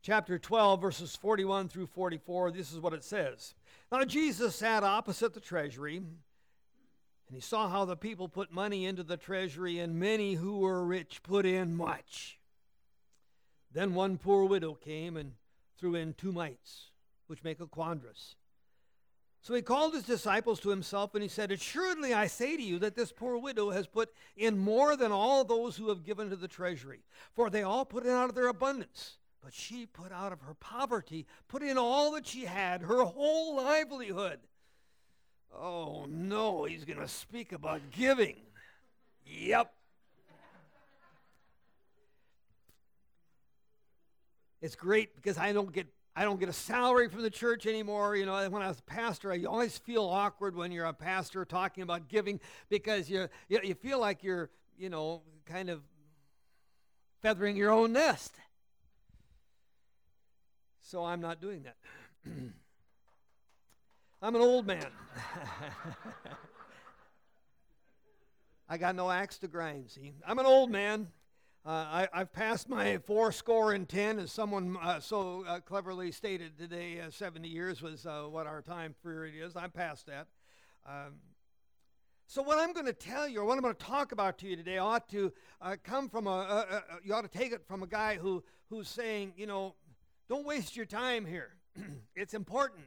chapter 12, verses 41 through 44, this is what it says. Now Jesus sat opposite the treasury, and he saw how the people put money into the treasury, and many who were rich put in much. Then one poor widow came and threw in 2 mites, which make a quadrus. So he called his disciples to himself, and he said, Assuredly I say to you that this poor widow has put in more than all those who have given to the treasury. For they all put in out of their abundance. But she put out of her poverty, put in all that she had, her whole livelihood. Oh no, he's going to speak about giving. Yep. It's great because I don't get a salary from the church anymore. You know, when I was a pastor, I always feel awkward when you're a pastor talking about giving because you feel like you're, kind of feathering your own nest. So I'm not doing that. I'm an old man. I got no axe to grind, see. I'm an old man. I've passed my 70, as someone so cleverly stated today. 70 years was what our time period is. I'm past that. So what I'm going to tell you, or what I'm going to talk about to you today, ought to come from you ought to take it from a guy who's saying, don't waste your time here. It's important.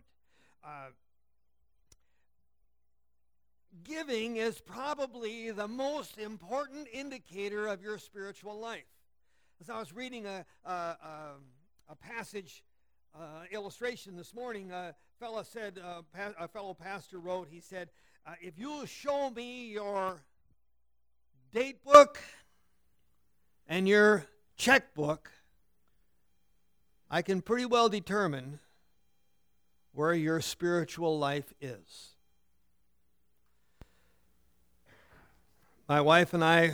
Giving is probably the most important indicator of your spiritual life. As I was reading a passage illustration this morning, a fellow pastor wrote, he said, if you'll show me your date book and your checkbook, I can pretty well determine where your spiritual life is. My wife and I,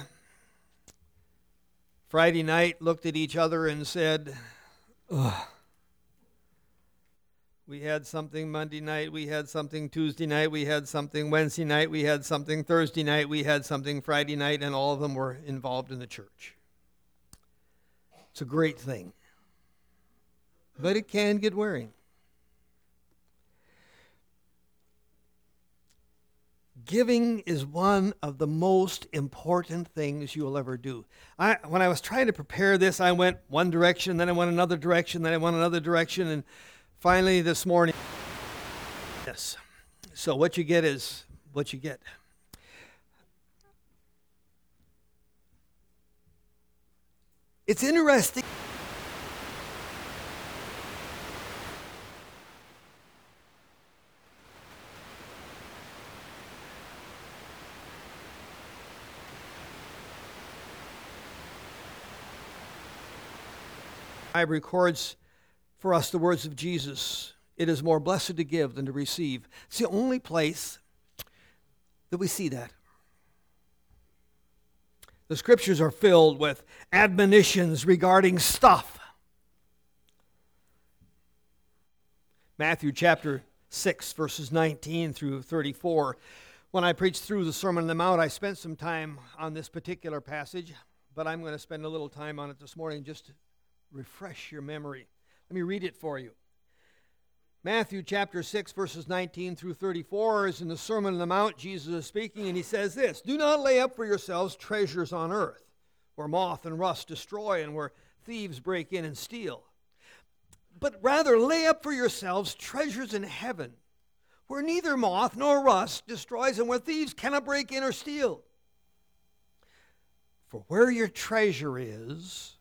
Friday night, looked at each other and said, ugh. We had something Monday night, we had something Tuesday night, we had something Wednesday night, we had something Thursday night, we had something Friday night, and all of them were involved in the church. It's a great thing. But it can get wearing. Giving is one of the most important things you will ever do. When I was trying to prepare this, I went one direction, then I went another direction, then I went another direction, and finally this morning, yes. So what you get is what you get. It's interesting. Bible records for us the words of Jesus. It is more blessed to give than to receive. It's the only place that we see that. The scriptures are filled with admonitions regarding stuff. Matthew chapter 6, verses 19 through 34. When I preached through the Sermon on the Mount, I spent some time on this particular passage, but I'm going to spend a little time on it this morning just to refresh your memory. Let me read it for you. Matthew chapter 6, verses 19 through 34 is in the Sermon on the Mount. Jesus is speaking, and he says this, Do not lay up for yourselves treasures on earth, where moth and rust destroy and where thieves break in and steal. But rather lay up for yourselves treasures in heaven, where neither moth nor rust destroys and where thieves cannot break in or steal. For where your treasure is,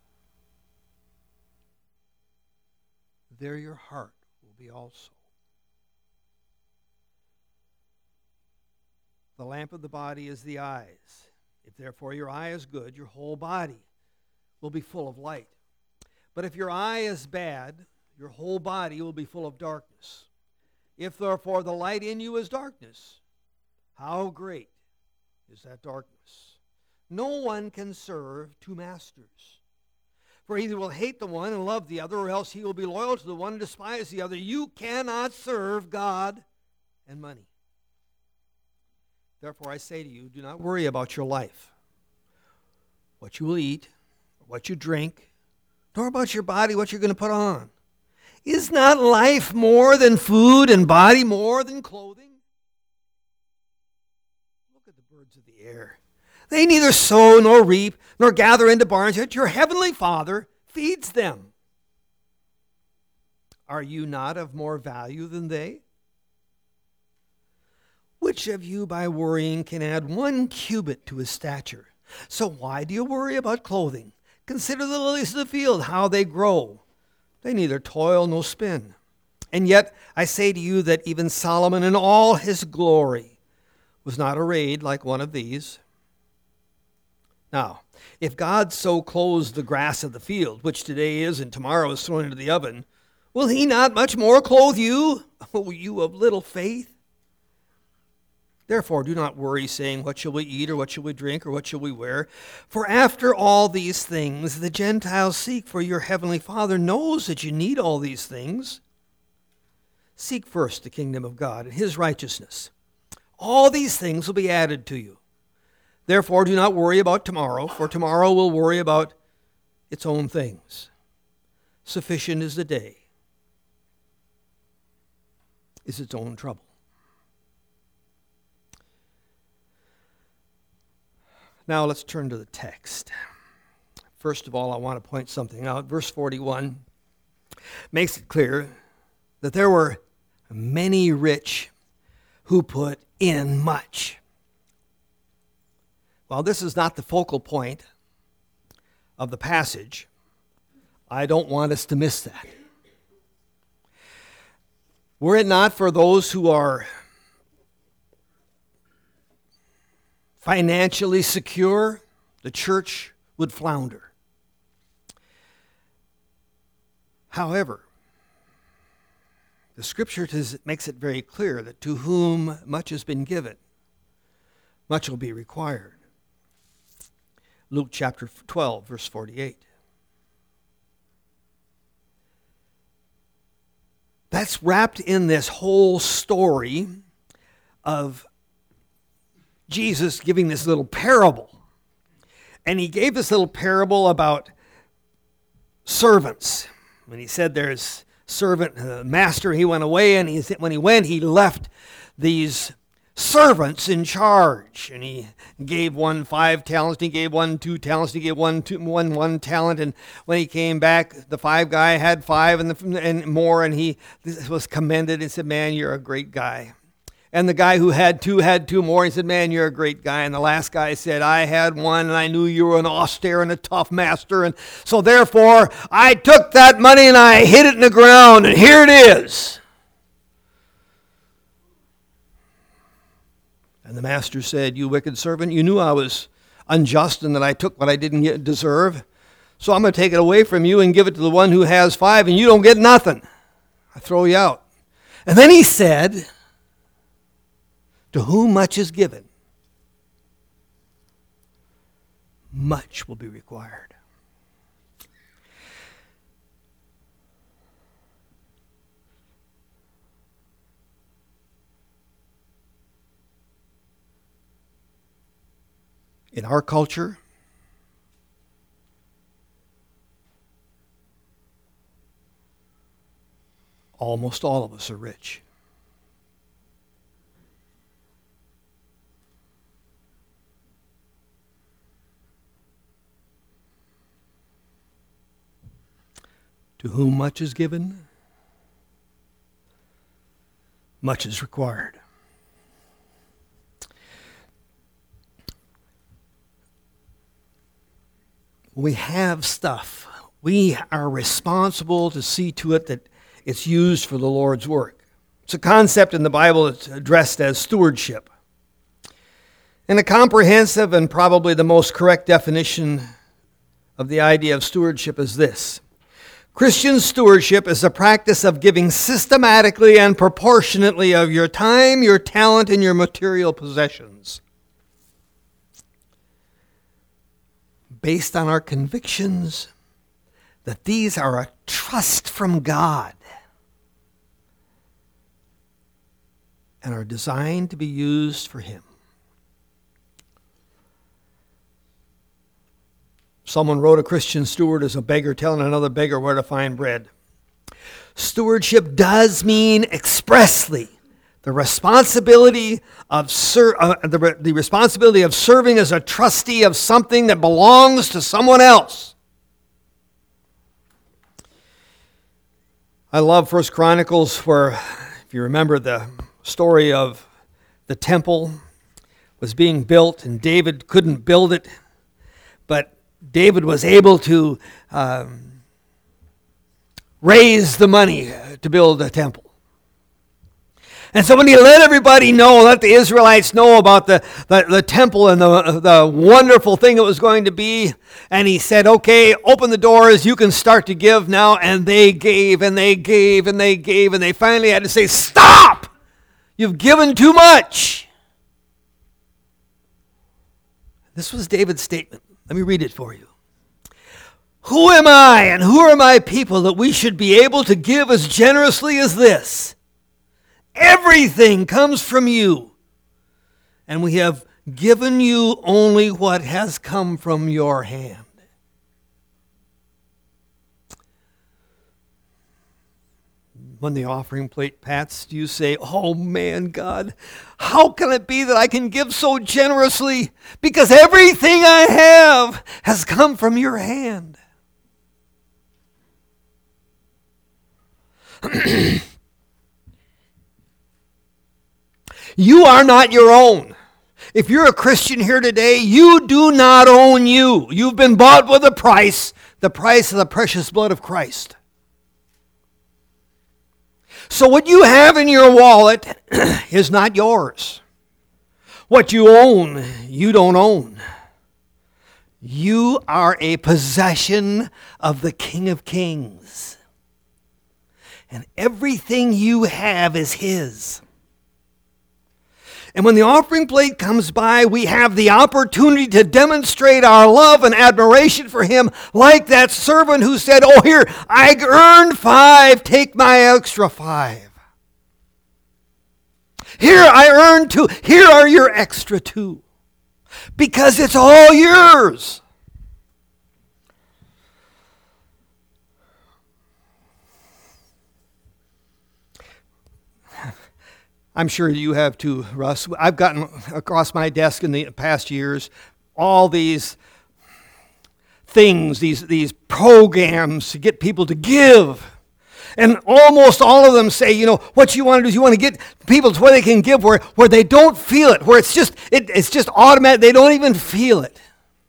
there your heart will be also. The lamp of the body is the eyes. If therefore your eye is good, your whole body will be full of light. But if your eye is bad, your whole body will be full of darkness. If therefore the light in you is darkness, how great is that darkness? No one can serve 2 masters. For either will hate the one and love the other, or else he will be loyal to the one and despise the other. You cannot serve God and money. Therefore I say to you, do not worry about your life, what you will eat, or what you drink, nor about your body what you're going to put on. Is not life more than food and body more than clothing? Look at the birds of the air. They neither sow nor reap nor gather into barns, yet your heavenly Father feeds them. Are you not of more value than they? Which of you by worrying can add 1 cubit to his stature? So why do you worry about clothing? Consider the lilies of the field, how they grow. They neither toil nor spin. And yet I say to you that even Solomon in all his glory was not arrayed like one of these. Now, if God so clothes the grass of the field, which today is and tomorrow is thrown into the oven, will he not much more clothe you, O you of little faith? Therefore, do not worry, saying, what shall we eat, or what shall we drink, or what shall we wear? For after all these things the Gentiles seek, for your heavenly Father knows that you need all these things. Seek first the kingdom of God and his righteousness. All these things will be added to you. Therefore, do not worry about tomorrow, for tomorrow will worry about its own things. Sufficient is the day, is its own trouble. Now let's turn to the text. First of all, I want to point something out. Verse 41 makes it clear that there were many rich who put in much. While this is not the focal point of the passage, I don't want us to miss that. Were it not for those who are financially secure, the church would flounder. However, the scripture makes it very clear that to whom much has been given, much will be required. Luke chapter 12, verse 48. That's wrapped in this whole story of Jesus giving this little parable. And he gave this little parable about servants. When he said there's servant, master, he went away, and when he went, he left these servants in charge. And he gave one 5 talents, and he gave one 2 talents, and he gave one talent. And when he came back, the 5 guy had 5 and more, and he was commended and said, man, you're a great guy. And the guy who had 2 more. He said, man, you're a great guy. And the last guy said, I had 1, and I knew you were an austere and a tough master. And so therefore, I took that money and I hid it in the ground, and here it is. And the master said, you wicked servant, you knew I was unjust and that I took what I didn't deserve. So I'm going to take it away from you and give it to the one who has 5, and you don't get nothing. I throw you out. And then he said, to whom much is given, much will be required. In our culture, almost all of us are rich. To whom much is given, much is required. We have stuff. We are responsible to see to it that it's used for the Lord's work. It's a concept in the Bible that's addressed as stewardship. And a comprehensive and probably the most correct definition of the idea of stewardship is this. Christian stewardship is the practice of giving systematically and proportionately of your time, your talent, and your material possessions, based on our convictions that these are a trust from God and are designed to be used for Him. Someone wrote a Christian steward as a beggar telling another beggar where to find bread. Stewardship does mean expressly the responsibility of the responsibility of serving as a trustee of something that belongs to someone else. I love 1 Chronicles, where, if you remember, the story of the temple was being built and David couldn't build it, but David was able to raise the money to build a temple. And so when he let everybody know, let the Israelites know about the temple and the wonderful thing it was going to be, and he said, okay, open the doors, you can start to give now. And they gave, and they gave, and they gave, and they finally had to say, stop! You've given too much. This was David's statement. Let me read it for you. Who am I and who are my people that we should be able to give as generously as this? Everything comes from you, and we have given you only what has come from your hand. When the offering plate pats, do you say, oh man, God, how can it be that I can give so generously? Because everything I have has come from your hand. You are not your own. If you're a Christian here today, you do not own you. You've been bought with a price, the price of the precious blood of Christ. So what you have in your wallet is not yours. What you own, you don't own. You are a possession of the King of Kings. And everything you have is His. And when the offering plate comes by, we have the opportunity to demonstrate our love and admiration for Him, like that servant who said, oh, here, I earned 5, take my extra 5. Here, I earned 2, here are your extra 2. Because it's all yours. I'm sure you have too, Russ. I've gotten across my desk in the past years all these things, these programs to get people to give. And almost all of them say, you know, what you want to do is you want to get people to where they can give where they don't feel it, where it's just automatic, they don't even feel it.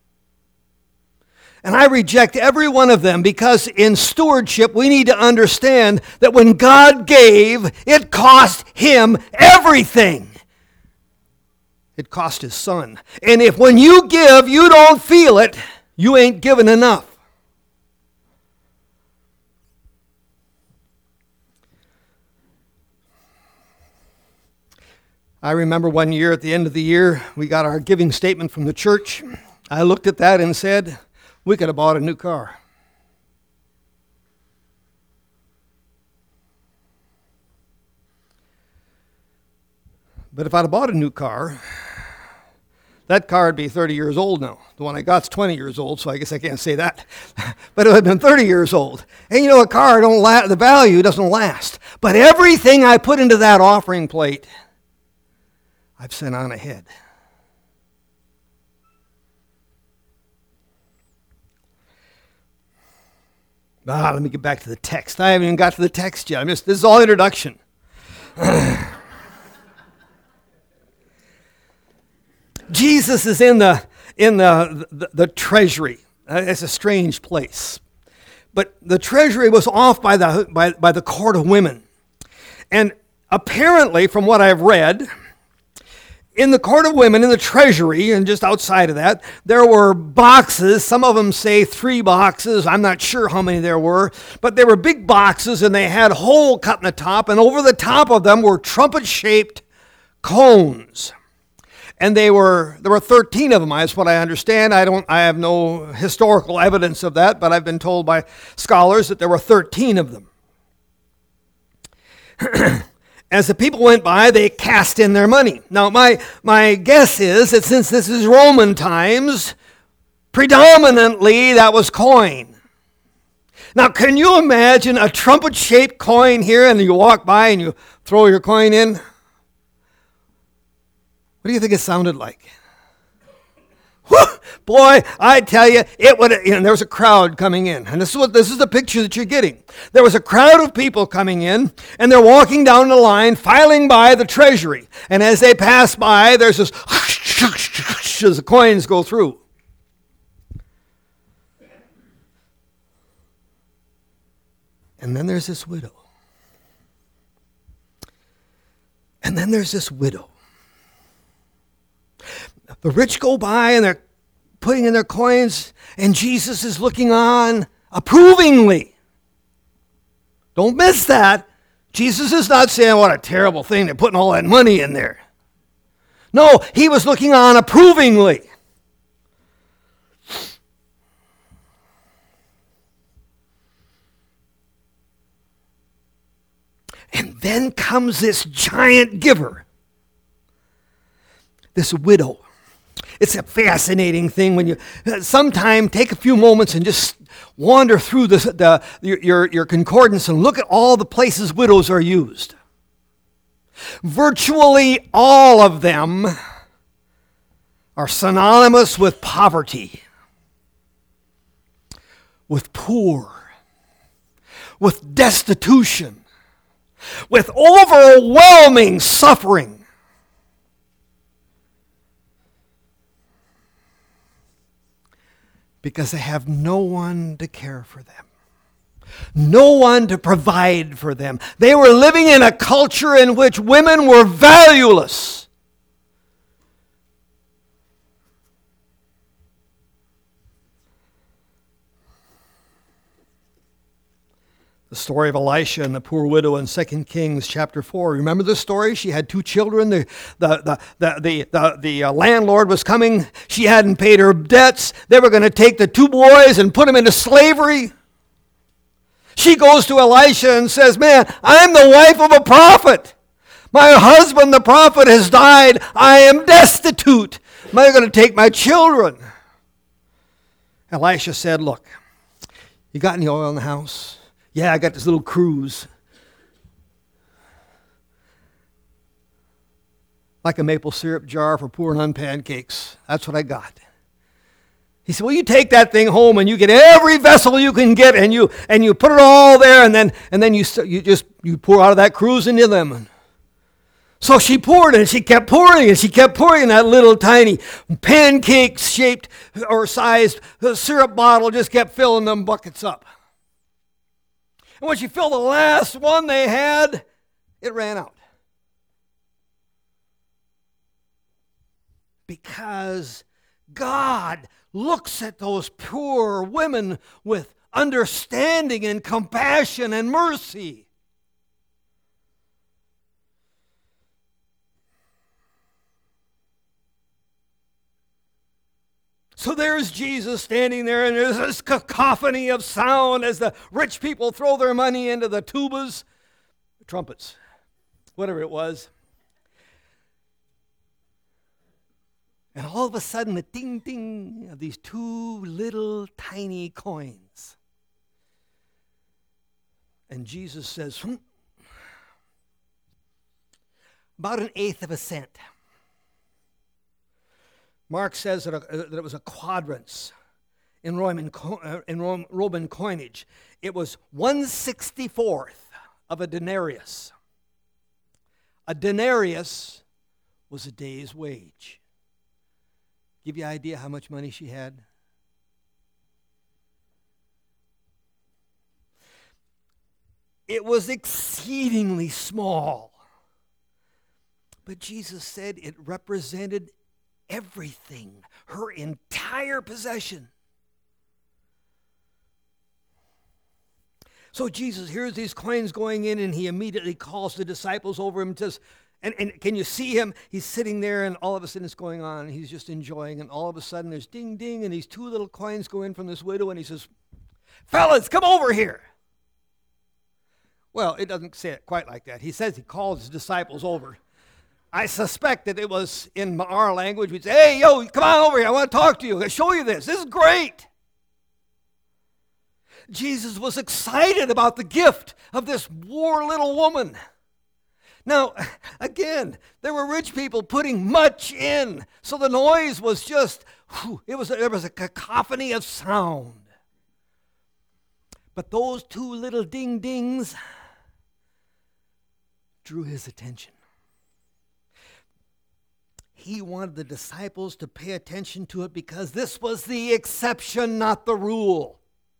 And I reject every one of them, because in stewardship we need to understand that when God gave, it cost Him everything. It cost His Son. And if when you give, you don't feel it, you ain't given enough. I remember one year, at the end of the year, we got our giving statement from the church. I looked at that and said, we could have bought a new car. But if I'd have bought a new car, that car would be 30 years old now. The one I got's 20 years old, so I guess I can't say that. But it would have been 30 years old. And you know, a car the value doesn't last. But everything I put into that offering plate, I've sent on ahead. Let me get back to the text. I haven't even got to the text yet. This is all introduction. Jesus is in the treasury. It's a strange place. But the treasury was off by the court of women. And apparently, from what I've read, in the court of women, in the treasury, and just outside of that, there were boxes. Some of them say 3 boxes. I'm not sure how many there were. But they were big boxes, and they had a hole cut in the top. And over the top of them were trumpet-shaped cones. And there were 13 of them, that's what I understand. I have no historical evidence of that, but I've been told by scholars that there were 13 of them. As the people went by, they cast in their money. Now, my guess is that since this is Roman times, Predominantly, that was coin. Now, can you imagine a trumpet-shaped coin here, and you walk by and you throw your coin in? What do you think it sounded like? Whew, boy, I tell you, it would. There was a crowd coming in, and this is the picture that you're getting. There was a crowd of people coming in, and they're walking down the line, filing by the treasury. And as they pass by, there's this as the coins go through. And then there's this widow. And then there's this widow. The rich go by and they're putting in their coins, and Jesus is looking on approvingly. Don't miss that. Jesus is not saying, what a terrible thing, they're putting all that money in there. No, he was looking on approvingly. And then comes this giant giver, this widow. It's a fascinating thing when you sometime take a few moments and just wander through your concordance and look at all the places widows are used. Virtually all of them are synonymous with poverty, with poor, with destitution, with overwhelming suffering. Because they have no one to care for them. No one to provide for them. They were living in a culture in which women were valueless. The story of Elisha and the poor widow in 2 Kings chapter 4. Remember the story? She had 2 children. The landlord was coming. She hadn't paid her debts. They were going to take the 2 boys and put them into slavery. She goes to Elisha and says, man, I'm the wife of a prophet. My husband, the prophet, has died. I am destitute. Am I going to take my children? Elisha said, look, you got any oil in the house? Yeah, I got this little cruse. Like a maple syrup jar for pouring on pancakes. That's what I got. He said, well, you take that thing home and you get every vessel you can get and you put it all there and then you pour out of that cruse into them. So she poured and she kept pouring and she kept pouring, and that little tiny pancake-shaped or sized syrup bottle just kept filling them buckets up. And when she filled the last one they had, it ran out. Because God looks at those poor women with understanding and compassion and mercy. So there's Jesus standing there, and there's this cacophony of sound as the rich people throw their money into the tubas, trumpets, whatever it was. And all of a sudden, the ding, ding of these 2 little tiny coins. And Jesus says, about 1/8 of a cent. Mark says that it was a quadrans in Roman coinage. It was 1/64 of a denarius. A denarius was a day's wage. Give you an idea how much money she had? It was exceedingly small. But Jesus said it represented everything, her entire possession. So Jesus hears these coins going in, and he immediately calls the disciples over him and says, and can you see him? He's sitting there, and all of a sudden it's going on, and he's just enjoying, and all of a sudden there's ding, ding, and these 2 little coins go in from this widow, and he says, fellas, come over here. Well, it doesn't say it quite like that. He says he calls his disciples over. I suspect that it was in our language. We'd say, hey, yo, come on over here. I want to talk to you. I'll show you this. This is great. Jesus was excited about the gift of this poor little woman. Now, again, there were rich people putting much in, so the noise was just, there was a cacophony of sound. But those two little ding-dings drew his attention. He wanted the disciples to pay attention to it because this was the exception, not the rule.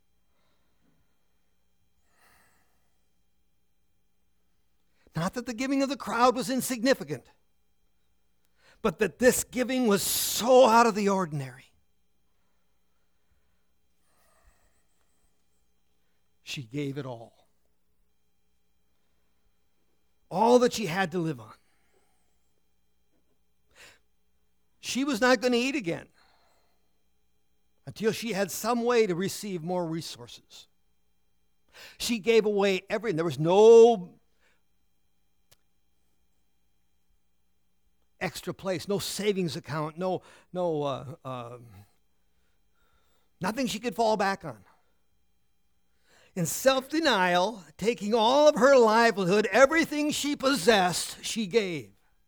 Not that the giving of the crowd was insignificant, but that this giving was so out of the ordinary. She gave it all that she had to live on. She was not going to eat again until she had some way to receive more resources. She gave away everything. There was no extra place, no savings account, nothing she could fall back on. In self-denial, taking all of her livelihood, everything she possessed, she gave.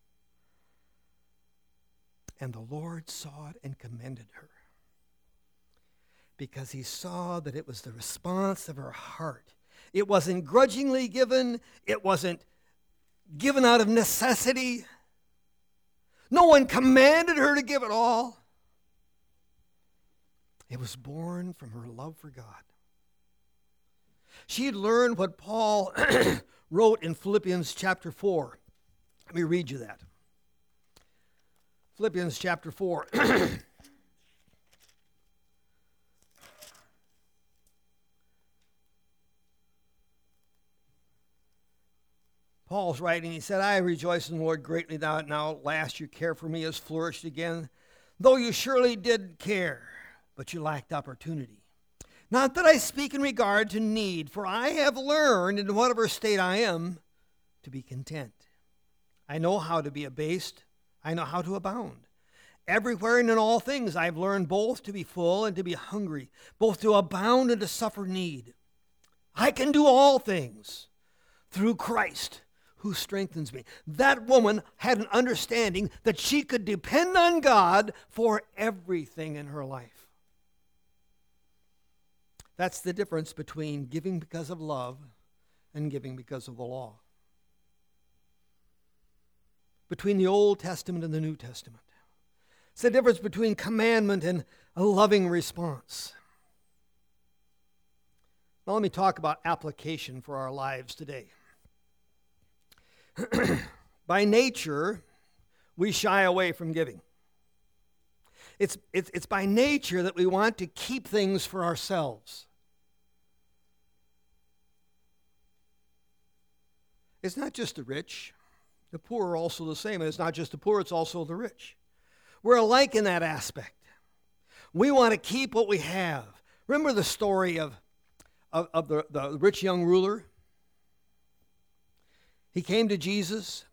And the Lord saw it and commended her, because he saw that it was the response of her heart. It wasn't grudgingly given. It wasn't given out of necessity. No one commanded her to give it all. It was born from her love for God. She had learned what Paul wrote in Philippians chapter 4. Let me read you that. Philippians chapter 4. Paul's writing, he said, I rejoice in the Lord greatly that now at last your care for me has flourished again, though you surely did care, but you lacked opportunity. Not that I speak in regard to need, for I have learned in whatever state I am to be content. I know how to be abased. I know how to abound. Everywhere and in all things I have learned both to be full and to be hungry, both to abound and to suffer need. I can do all things through Christ who strengthens me. That woman had an understanding that she could depend on God for everything in her life. That's the difference between giving because of love and giving because of the law. Between the Old Testament and the New Testament. It's the difference between commandment and a loving response. Now let me talk about application for our lives today. By nature, we shy away from giving. It's by nature that we want to keep things for ourselves. It's not just the rich. The poor are also the same. And it's not just the poor, it's also the rich. We're alike in that aspect. We want to keep what we have. Remember the story of the rich young ruler? He came to Jesus.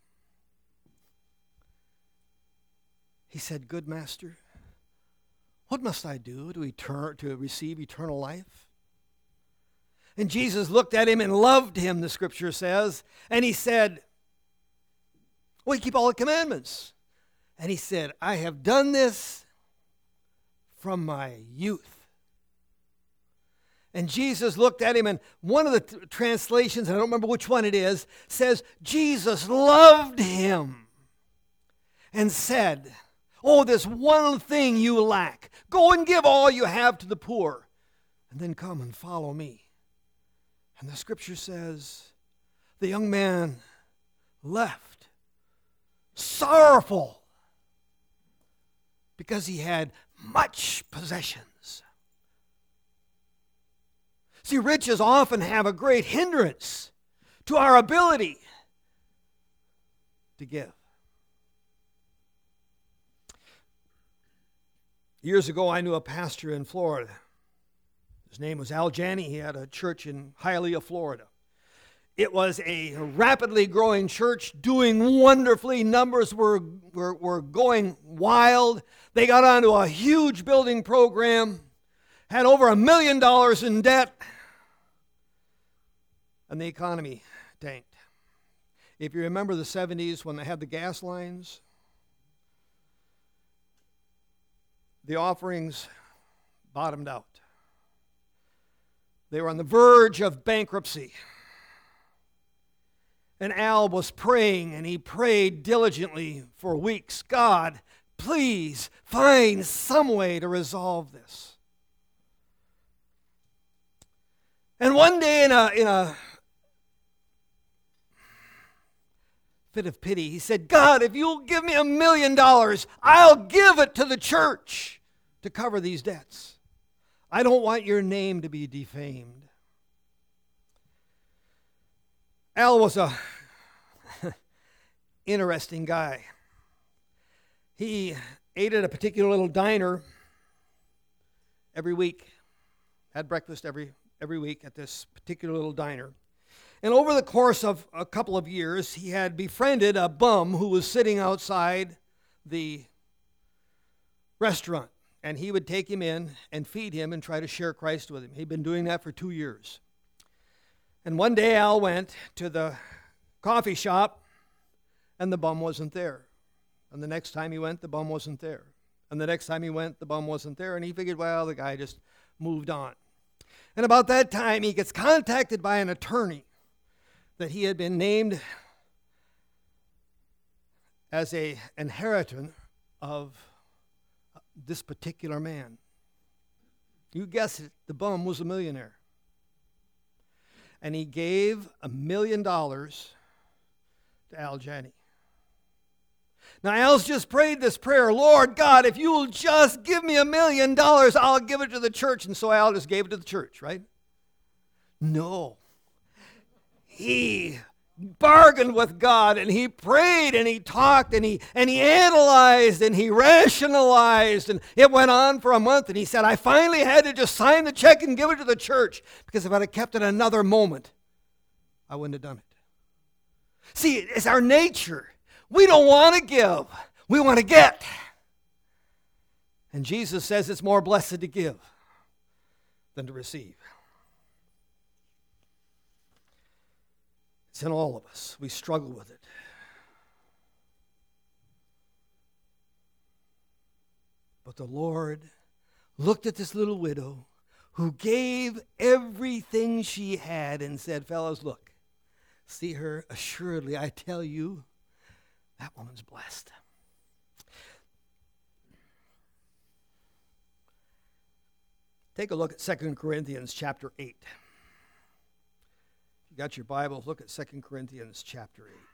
He said, Good master, what must I do to receive eternal life? And Jesus looked at him and loved him, the scripture says. And he said, well, you keep all the commandments. And he said, I have done this from my youth. And Jesus looked at him, and one of the translations, and I don't remember which one it is, says, Jesus loved him and said, oh, there's one thing you lack. Go and give all you have to the poor, and then come and follow me. And the scripture says, the young man left sorrowful because he had much possessions. See, riches often have a great hindrance to our ability to give. Years ago, I knew a pastor in Florida. His name was Al Janney. He had a church in Hialeah, Florida. It was a rapidly growing church, doing wonderfully. Numbers were going wild. They got onto a huge building program, had over $1 million in debt, and the economy tanked. If you remember the 70s when they had the gas lines, the offerings bottomed out. They were on the verge of bankruptcy. And Al was praying, and he prayed diligently for weeks. God, please find some way to resolve this. And one day in a fit of pity, he said, God, if you'll give me $1 million, I'll give it to the church to cover these debts. I don't want your name to be defamed. Al was a interesting guy. He ate at a particular little diner every week, had breakfast every week at this particular little diner. And over the course of a couple of years, he had befriended a bum who was sitting outside the restaurant. And he would take him in and feed him and try to share Christ with him. He'd been doing that for 2 years. And one day Al went to the coffee shop, and the bum wasn't there. And the next time he went, the bum wasn't there. And the next time he went, the bum wasn't there. And he figured, well, the guy just moved on. And about that time, he gets contacted by an attorney that he had been named as an inheritor of this particular man. You guessed it, the bum was a millionaire. And he gave $1 million to Al Janney. Now, Al's just prayed this prayer, Lord God, if you will just give me $1 million, I'll give it to the church. And so Al just gave it to the church, right? No. He bargained with God, and he prayed, and he talked, and he analyzed, and he rationalized, and it went on for a month, and he said, I finally had to just sign the check and give it to the church, because if I'd have kept it another moment, I wouldn't have done it. See, it's our nature. We don't want to give. We want to get. And Jesus says it's more blessed to give than to receive. It's in all of us. We struggle with it. But the Lord looked at this little widow who gave everything she had and said, fellows, look, see her? Assuredly, I tell you, that woman's blessed. Take a look at 2 Corinthians chapter 8. You got your Bible, look at 2 Corinthians chapter 8.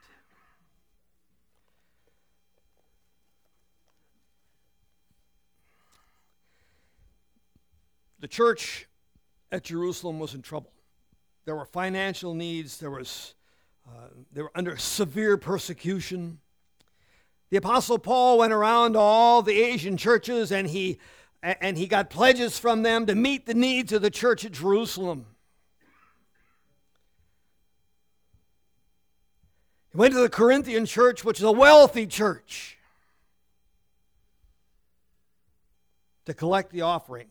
The church at Jerusalem was in trouble. There were financial needs. They were under severe persecution. The Apostle Paul went around to all the Asian churches, and he got pledges from them to meet the needs of the church at Jerusalem. He went to the Corinthian church, which is a wealthy church, to collect the offering.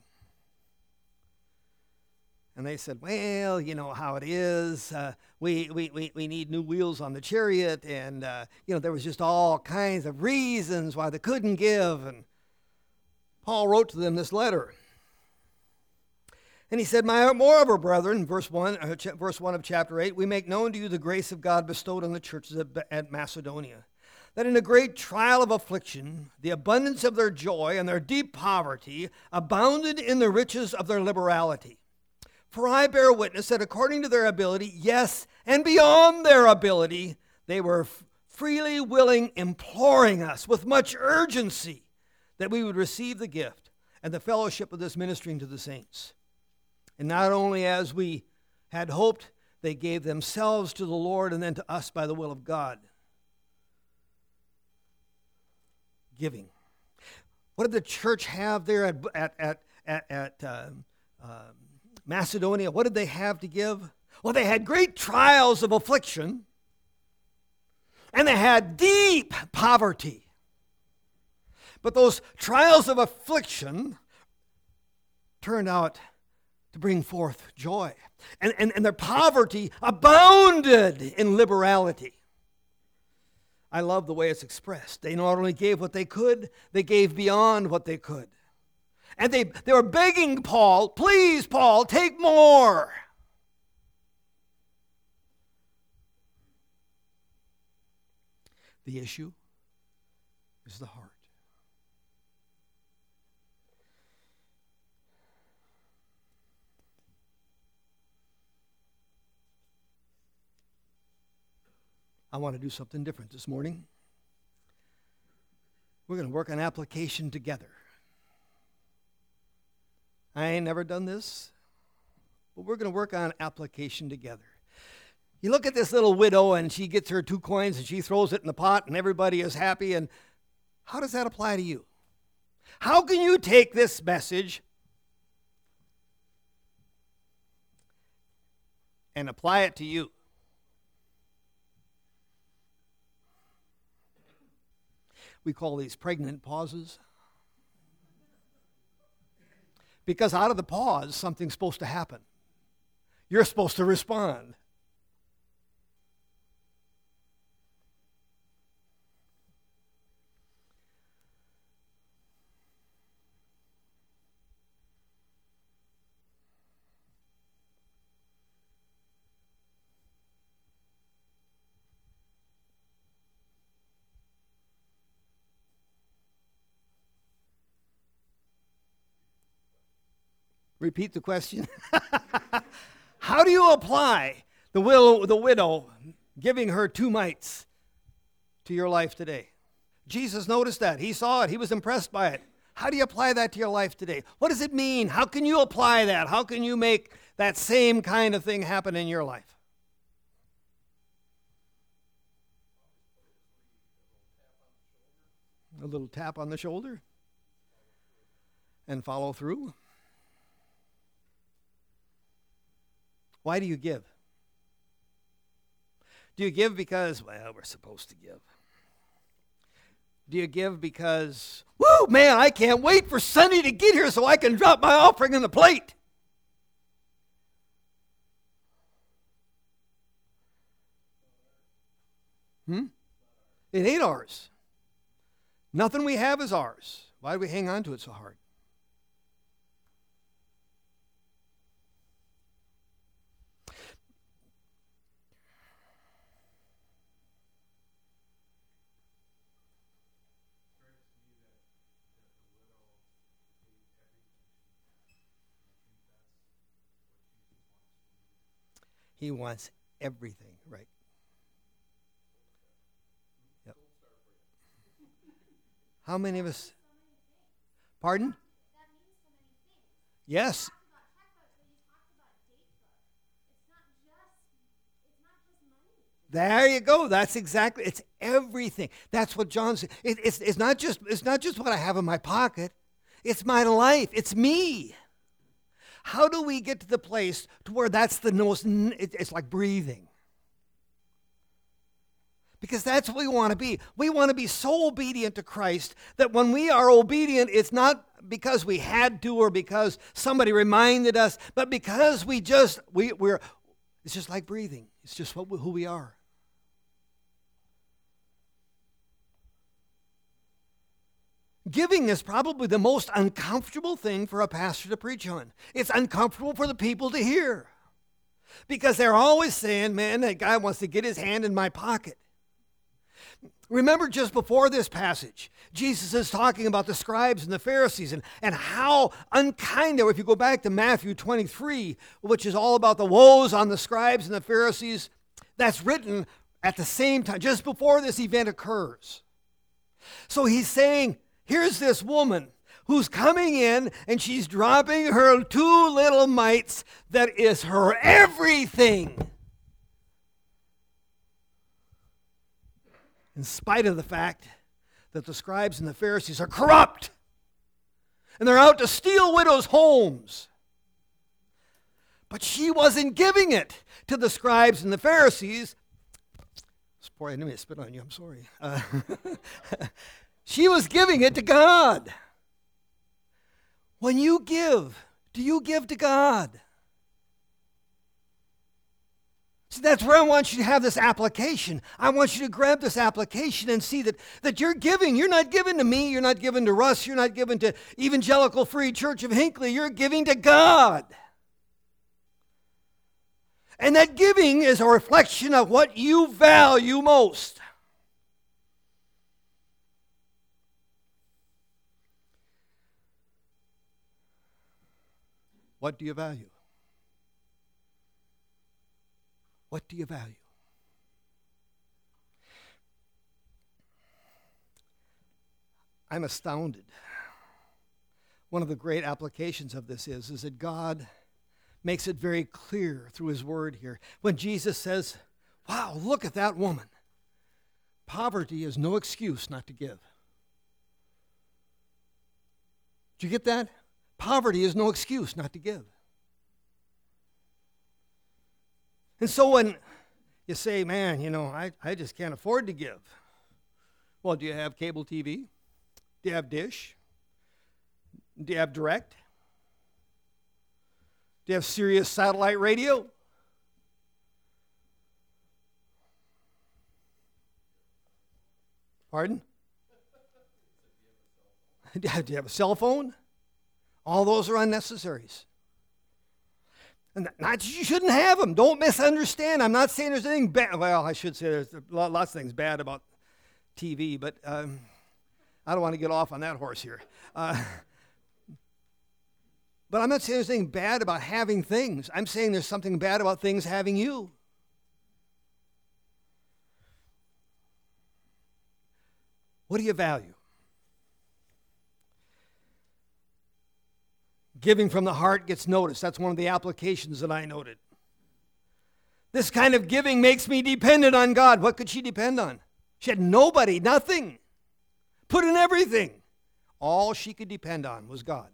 And they said, well, you know how it is. We need new wheels on the chariot. And, there was just all kinds of reasons why they couldn't give. And Paul wrote to them this letter. And he said, moreover, brethren, verse 1 of chapter 8, we make known to you the grace of God bestowed on the churches at Macedonia, that in a great trial of affliction, the abundance of their joy and their deep poverty abounded in the riches of their liberality. For I bear witness that according to their ability, yes, and beyond their ability, they were freely willing, imploring us with much urgency that we would receive the gift and the fellowship of this ministering to the saints. And not only as we had hoped, they gave themselves to the Lord and then to us by the will of God. Giving. What did the church have there at Macedonia? What did they have to give? Well, they had great trials of affliction, and they had deep poverty. But those trials of affliction turned out to bring forth joy. And their poverty abounded in liberality. I love the way it's expressed. They not only gave what they could, they gave beyond what they could. And they were begging Paul, please, Paul, take more. The issue is the heart. I want to do something different this morning. We're going to work on application together. I ain't never done this, but we're going to work on application together. You look at this little widow, and she gets her 2 coins, and she throws it in the pot, and everybody is happy. And how does that apply to you? How can you take this message and apply it to you? We call these pregnant pauses. Because out of the pause, something's supposed to happen. You're supposed to respond. Repeat the question. How do you apply the widow giving her 2 mites to your life today? Jesus noticed that. He saw it. He was impressed by it. How do you apply that to your life today? What does it mean? How can you apply that? How can you make that same kind of thing happen in your life? A little tap on the shoulder and follow through. Why do you give? Do you give because, well, we're supposed to give? Do you give because, whoo, man, I can't wait for Sunday to get here so I can drop my offering in the plate? It ain't ours. Nothing we have is ours. Why do we hang on to it so hard? He wants everything, right? Yep. How many of us? Pardon? Yes. There you go. That's exactly. It's everything. That's what John said. It's not just what I have in my pocket. It's my life. It's me. How do we get to the place to where that's the most, it's like breathing? Because that's what we want to be. We want to be so obedient to Christ that when we are obedient, it's not because we had to or because somebody reminded us, but because we're, it's just like breathing. It's just who we are. Giving is probably the most uncomfortable thing for a pastor to preach on. It's uncomfortable for the people to hear. Because they're always saying, man, that guy wants to get his hand in my pocket. Remember just before this passage, Jesus is talking about the scribes and the Pharisees and how unkind they were. If you go back to Matthew 23, which is all about the woes on the scribes and the Pharisees, that's written at the same time, just before this event occurs. So he's saying, here's this woman who's coming in and she's dropping her 2 little mites that is her everything. In spite of the fact that the scribes and the Pharisees are corrupt and they're out to steal widows' homes. But she wasn't giving it to the scribes and the Pharisees. Boy, I didn't mean to spit on you. I'm sorry. She was giving it to God. When you give, do you give to God? See, that's where I want you to have this application. I want you to grab this application and see that you're giving. You're not giving to me. You're not giving to Russ. You're not giving to Evangelical Free Church of Hinckley. You're giving to God. And that giving is a reflection of what you value most. What do you value? What do you value? I'm astounded. One of the great applications of this is that God makes it very clear through his word here. When Jesus says, wow, look at that woman. Poverty is no excuse not to give. Did you get that? Poverty is no excuse not to give. And so when you say, man, I just can't afford to give. Well, do you have cable TV? Do you have Dish? Do you have Direct? Do you have Sirius satellite radio? Pardon? Do you have a cell phone? All those are unnecessaries. And not that you shouldn't have them. Don't misunderstand. I'm not saying there's anything bad. Well, I should say there's lots of things bad about TV, but I don't want to get off on that horse here. But I'm not saying there's anything bad about having things. I'm saying there's something bad about things having you. What do you value? Giving from the heart gets noticed. That's one of the applications that I noted. This kind of giving makes me dependent on God. What could she depend on? She had nobody, nothing. Put in everything. All she could depend on was God.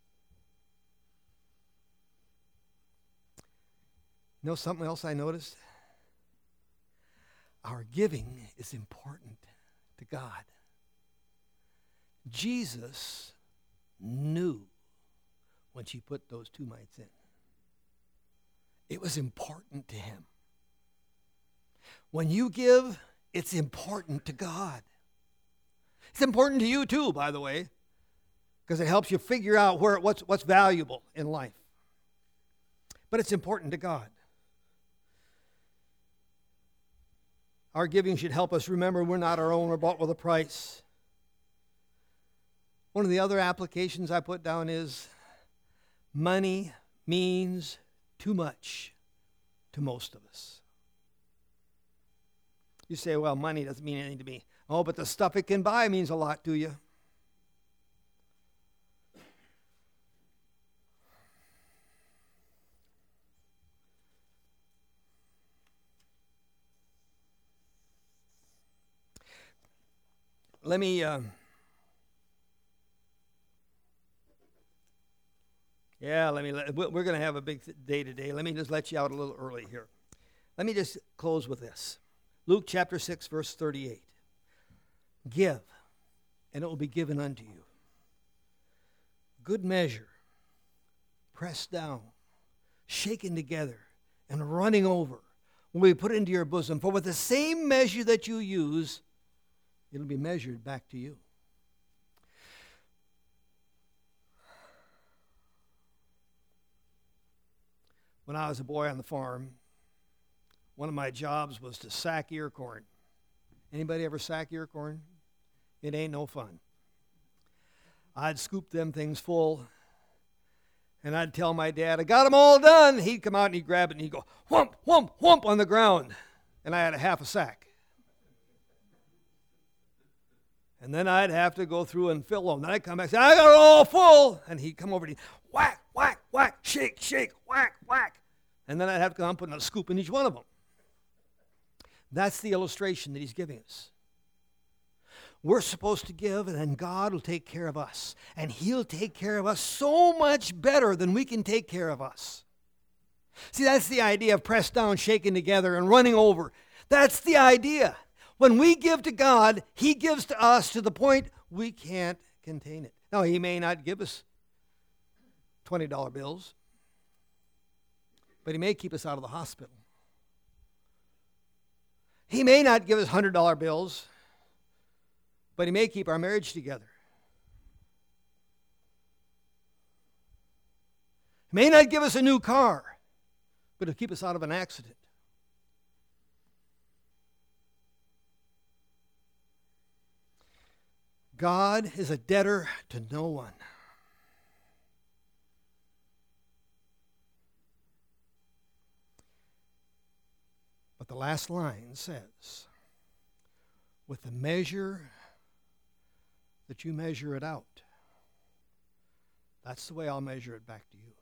You know something else I noticed? Our giving is important to God. Jesus knew when she put those 2 mites in. It was important to him. When you give, it's important to God. It's important to you too, by the way, because it helps you figure out what's valuable in life. But it's important to God. Our giving should help us remember we're not our own, we're bought with a price. One of the other applications I put down is money means too much to most of us. You say, well, money doesn't mean anything to me. Oh, but the stuff it can buy means a lot to you. Let me we're going to have a big day today. Let me just let you out a little early here. Let me just close with this. Luke chapter 6, verse 38. Give, and it will be given unto you. Good measure, pressed down, shaken together, and running over, will be put into your bosom. For with the same measure that you use, it'll be measured back to you. When I was a boy on the farm, one of my jobs was to sack ear corn. Anybody ever sack ear corn? It ain't no fun. I'd scoop them things full, and I'd tell my dad, I got them all done. He'd come out and he'd grab it and he'd go, whump, whump, whump on the ground. And I had a half a sack. And then I'd have to go through and fill them. Then I'd come back and say, I got it all full. And he'd come over and he'd whack, whack, whack, shake, shake, whack, whack. And then I'd have to come put a scoop in each one of them. That's the illustration that he's giving us. We're supposed to give, and then God will take care of us. And he'll take care of us so much better than we can take care of us. See, that's the idea of pressed down, shaken together, and running over. That's the idea. When we give to God, He gives to us to the point we can't contain it. Now, He may not give us $20 bills, but He may keep us out of the hospital. He may not give us $100 bills, but He may keep our marriage together. He may not give us a new car, but He'll keep us out of an accident. God is a debtor to no one. But the last line says, with the measure that you measure it out, that's the way I'll measure it back to you.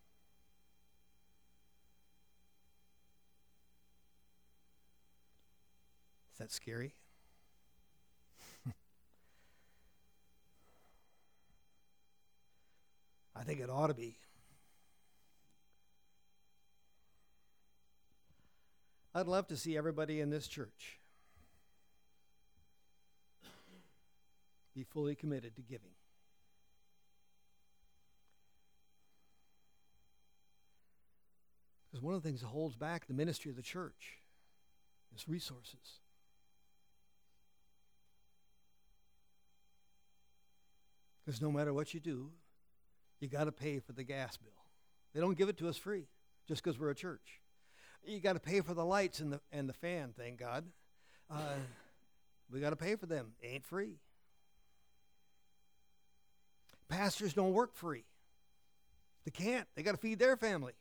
Is that scary? I think it ought to be. I'd love to see everybody in this church be fully committed to giving. Because one of the things that holds back the ministry of the church is resources. Because no matter what you do, you got to pay for the gas bill. They don't give it to us free just because we're a church. You got to pay for the lights and the fan, thank God. We got to pay for them. They ain't free. Pastors don't work free. They can't. They got to feed their family.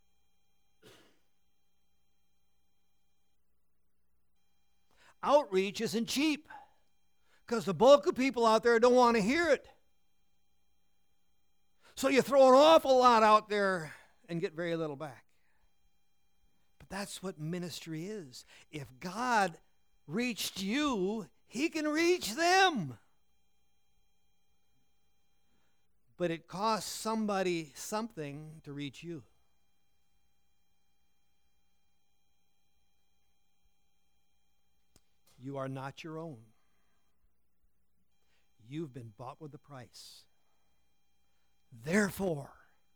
Outreach isn't cheap because the bulk of people out there don't want to hear it. So you throw an awful lot out there and get very little back. But that's what ministry is. If God reached you, He can reach them. But it costs somebody something to reach you. You are not your own. You've been bought with a price. Therefore,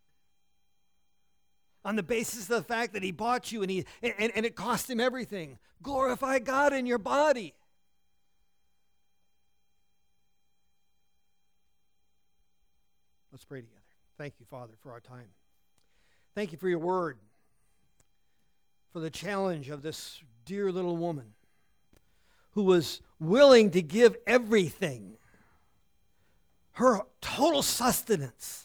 on the basis of the fact that He bought you and it cost Him everything, glorify God in your body. Let's pray together. Thank you, Father, for our time. Thank you for your word, for the challenge of this dear little woman who was willing to give everything, her total sustenance,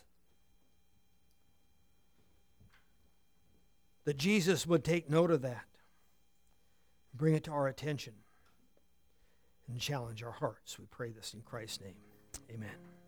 that Jesus would take note of that, bring it to our attention, and challenge our hearts. We pray this in Christ's name. Amen.